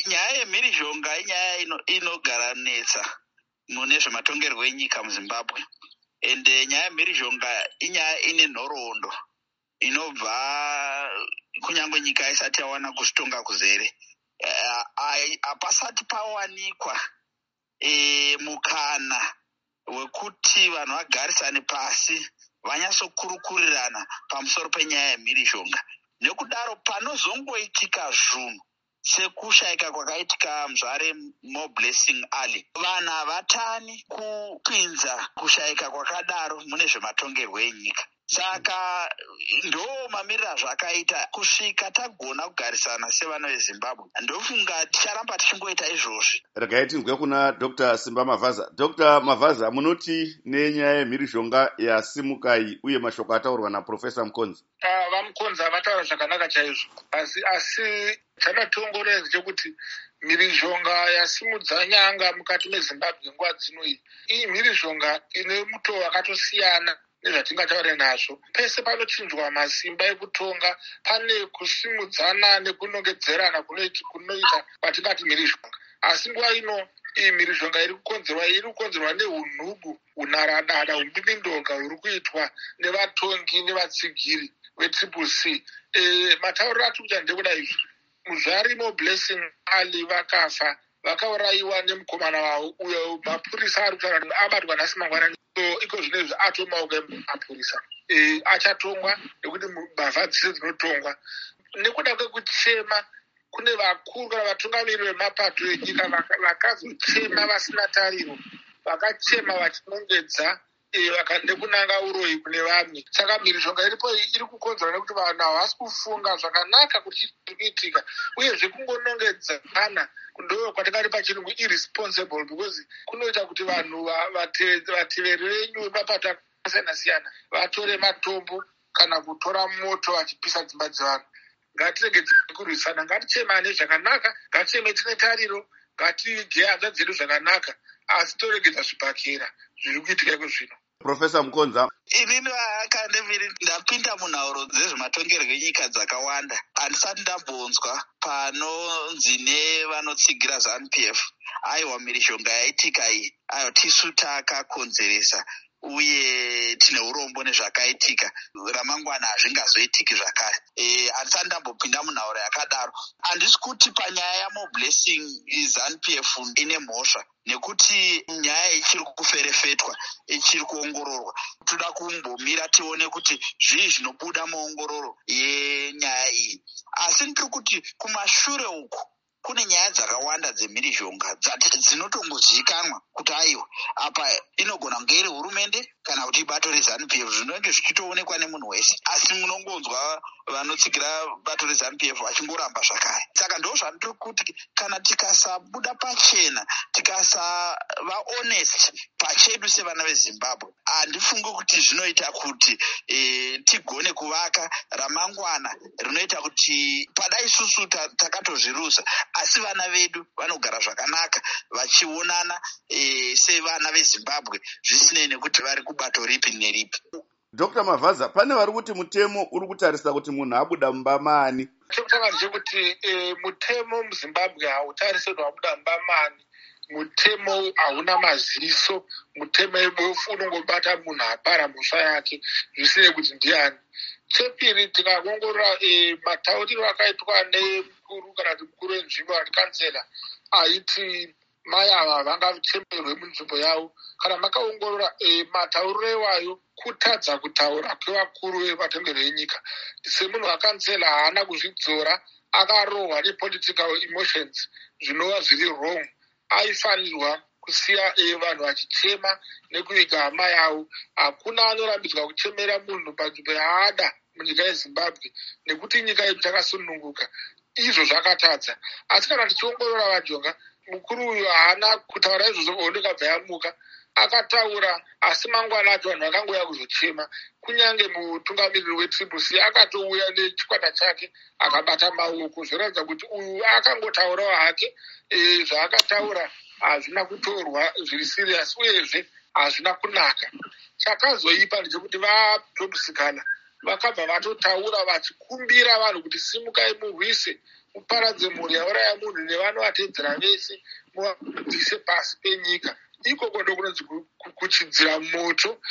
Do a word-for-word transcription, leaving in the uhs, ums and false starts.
nyaya yemhirizhonga inyaya inogara ino netsa mune zvematongerwo enyika muZimbabwe. Ende nyaya yemhirizhonga inyaya ine nhoroondo inobva kunyangwe nyika isati yawana kuzvitonga kuzere. Hapasati pawanikwa e, mukana wekuti vanhu vagarisane pasi vanyatsokurukurirana pamusoro penyaya yemhirizhonga. Nekudaro panozongoitika zvinhu sekushayika kwakaitika muzvare Mo Blessing Ali, vanhu havatani kupinza kushayika kwakadaro mune zvematongerwo enyika. Saka ndo mamiriro azvakaita kusvika tagona kugarisana sevana veZimbabwe. Ndofunga ticharamba tichingoita izvozvi. Regai tinzwe kuna Doctor Simba Mavhaza. Doctor Mavhaza, munoti nenyaya yemhirizhonga yasimuka iyi uye mashoko ataurwa naProfesa Mukonza? Uh, vamukonza vataura zvakanaka chaizvo. Asi asi chanatongoreza chekuti mhirizhonga yasimudza nyanga mukati meZimbabwe nguva dzino iyi. Iyi mhirizhonga ine mutoo wakatosiyana nezvatingataure nazvo. Pese panochinjwa masimba ekutonga, pane kusimudzana nekunongedzerana kunoita kwatingati mhirizhonga. Asi nguva ino iyi mhirizhonga iri kukonzerwa iri kukonzerwa neunhubu, unaradada, umbindonga huri kuitwa nevatongi nevatsigiri vetriple C. E, matauriro atikuita ndekuda izvi. Muzvari Mo Blessing Ali vakafa, vakaurayiwa nemukomana wavo uyo mapurisa ari kutaura kuti abatwa nhasi mangwanani. So iko zvinezvi atomaoka mapurisa. E, achatongwa nekuti mbavha dzese dzinotongwa. Nekuda kwekuchema kune vakuru kana vatungamiri vemapato enyika vakazochema vasina tariro, vakachema vachinongedza nekunanga uroyi kune vamwe. Saka mhirizhonga iripo iri kukonzerwa nekuti vanhu havasi kufunga zvakanaka kuti chiri kuitika, uyezve kungonongedzana ndo kwatingati pachirungu irresponsible, because kunoita kuti vanhu vateveri venyu vemapato akasiyana siyana vatore matombo kana kutora moto vachipisa dzimba dzevanhu. Ngatirege kurwisana, ngatichemane zvakanaka, ngaticheme tine tariro, ngatige hanza dzedu zvakanaka, asi toregedza zvibhakera zviri kuitika iko zvino. Profesa Mukonza. Inini akandeviri ndapinda munhauro dzezvematongerwo enyika dzakawanda. Handisati ndambonzwa panonzi nevanotsigira ZANU P F aiwa mhirizhonga yaitika iyi, ayo tisu takakonzeresa uye tine urombo nezvakaitika, ramangwana hazvingazoitiki zvakare. E, handisati ndambopinda munhauro yakadaro. Handisi kuti panyaya yaMo Blessing ZANU P F ine mhosva, nekuti nyaya ichiri kuferefetwa, ichiri kuongororwa. Toda kumbomira tione kuti zvii zvinobuda muongororo yenyaya iyi. Asi ndiri kuti kumashure uku kune nyaya dzakawanda dzemhirizhonga dzinotongozivikanwa kuti aiwa apa inogona kunge iri hurumende kana kuti ibato reZANU P F, zvinenge zvichitoonekwa nemunhu wese. Asi munongonzwa vanotsigira bato reZANU P F vachingoramba zvakare. Saka ndo zvandiri kuti kana tikasabuda pachena, tikasava honest pachedu sevana veZimbabwe, handifungi kuti zvinoita kuti e, tigone kuvaka ramangwana rinoita kuti pada isusu takatozviruza, asi vana vedu vanogara zvakanaka vachionana e, sevana veZimbabwe zvisinei nekuti vari kubato ripi neripi. Doctor Mavhaza, pane vari kuti mutemo uri kutarisa kuti munhu abuda mumba maani? Chekutanga ndechekuti e, mutemo muZimbabwe hautarisirwi wabuda mumba maani. Mutemo hauna maziso, mutemo unongobata munhu apara mhosva yake zvisinei kuti ndiani. Chepiri, tikangongorora e, matauriro akaitwa nemukuru kana kuti mukuru wenzvimbo kana kansela aiti mai ava vangachemerwe munzvimbo yavo. Kana makaongorora e, matauriro iwayo kutadza kutaura kwevakuru vematongerwo enyika. Semunhu wakansela haana kuzvidzora, akarohwa nepolitical emotions zvinova zviri wrong. Aifanirwa kusiya e, vanhu vachichema nekuviga hama yavo. Hakuna anorambidzwa kuchemera munhu panzvimbo yaada munyika yeZimbabwe, nekuti nyika yedu takasununguka. Izvo zvakatadza. Asi kana tichiongorora vajonga, mukuru uyu haana kutaura izvozvo ondoka bva yamuka. Akataura asi mangwana acho vanhu vakangouya kuzochema. Kunyange mutungamiriri wetriple C akatouya nechikwata chake akabata maoko, zvinoratidza kuti uyu akangotaurawo hake. E, zvaakataura hazvina kutorwa zviri serious, uyezve hazvina kunaka. Chakazoipa ndechekuti vatodusikana vakabva vatotaura vachikumbira vanhu kuti simukai murwise muparadze mhuri yauraya munhu nevanovatedzera vese muvabvise pasi penyika. Ikoko ndokunonzi kuchidzira moto